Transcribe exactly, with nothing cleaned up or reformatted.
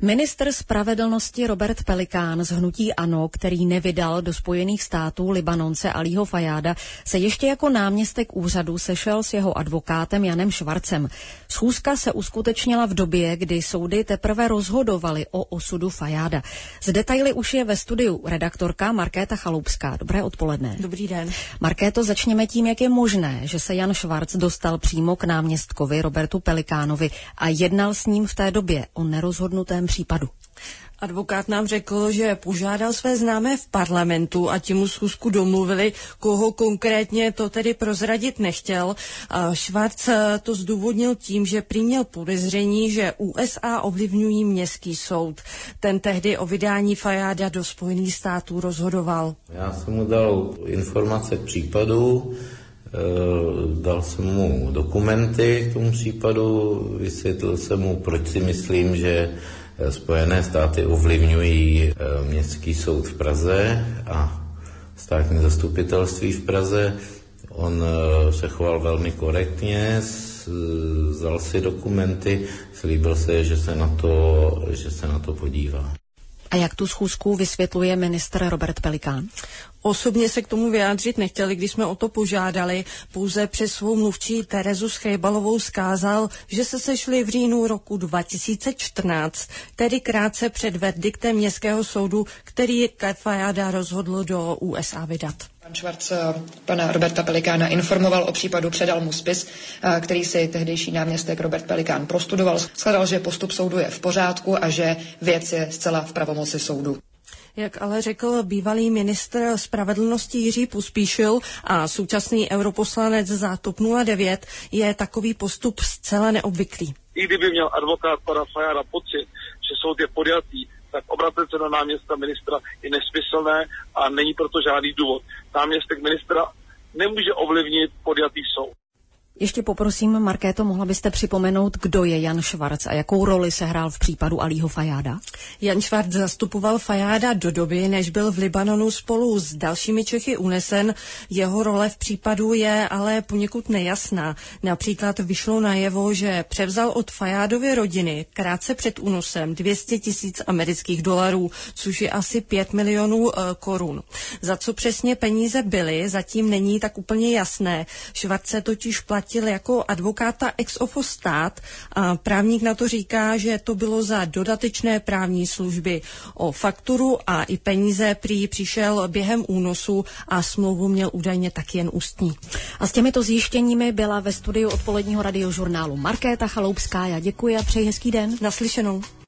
Ministr spravedlnosti Robert Pelikán z hnutí ANO, který nevydal do Spojených států Libanonce Alího Fajáda, se ještě jako náměstek úřadu sešel s jeho advokátem Janem Švarcem. Schůzka se uskutečnila v době, kdy soudy teprve rozhodovaly o osudu Fajáda. Z detaily už je ve studiu redaktorka Markéta Chaloupská. Dobré odpoledne. Dobrý den. Markéto, začněme tím, jak je možné, že se Jan Švarc dostal přímo k náměstkovi Robertu Pelikánovi a jednal s ním v té době o nerozhodnutém případu. Advokát nám řekl, že požádal své známé v parlamentu a ti mu schůzku domluvili, koho konkrétně to tedy prozradit nechtěl. Švarc to zdůvodnil tím, že prý měl podezření, že U S A ovlivňují městský soud. Ten tehdy o vydání Fajáda do Spojených států rozhodoval. Já jsem mu dal informace k případu, dal jsem mu dokumenty k tomu případu, vysvětlil jsem mu, proč si myslím, že Spojené státy ovlivňují městský soud v Praze a státní zastupitelství v Praze. On se choval velmi korektně, vzal si dokumenty, slíbil se, že se na to, že se na to podívá. A jak tu schůzku vysvětluje ministr Robert Pelikán? Osobně se k tomu vyjádřit nechtěli, když jsme o to požádali. Pouze přes svou mluvčí Terezu Schejbalovou zkázal, že se sešli v říjnu roku dva tisíce čtrnáct, tedy krátce před verdiktem městského soudu, který Fajáda rozhodl do U S A vydat. Pan Švarc pana Roberta Pelikána informoval o případu, předal mu spis, který si tehdejší náměstek Robert Pelikán prostudoval. Shledal, že postup soudu je v pořádku a že věc je zcela v pravomoci soudu. Jak ale řekl bývalý ministr spravedlnosti Jiří Pospíšil a současný europoslanec za TOP nula devět, je takový postup zcela neobvyklý. I kdyby měl advokát pana Fajáda pocit, že soud je podjatý, tak obracet se na náměstka ministra je nesmyslné a není proto žádný důvod. Náměstek ministra nemůže ovlivnit podjatý soud. Ještě poprosím, Markéto, mohla byste připomenout, kdo je Jan Švarc a jakou roli sehrál v případu Alího Fajáda? Jan Švarc zastupoval Fajáda do doby, než byl v Libanonu spolu s dalšími Čechy unesen. Jeho role v případu je ale poněkud nejasná. Například vyšlo najevo, že převzal od Fajádovy rodiny krátce před únosem dvě stě tisíc amerických dolarů, což je asi pět milionů e, korun. Za co přesně peníze byly, zatím není tak úplně jasné. Švarc se totiž platil jako advokáta ex ofo stát a právník na to říká, že to bylo za dodatečné právní služby. O fakturu a i peníze prý přišel během únosu a smlouvu měl údajně taky jen ústní. A s těmito zjištěními byla ve studiu odpoledního radiožurnálu Markéta Chaloupská. Já děkuji a přeji hezký den. Naslyšenou.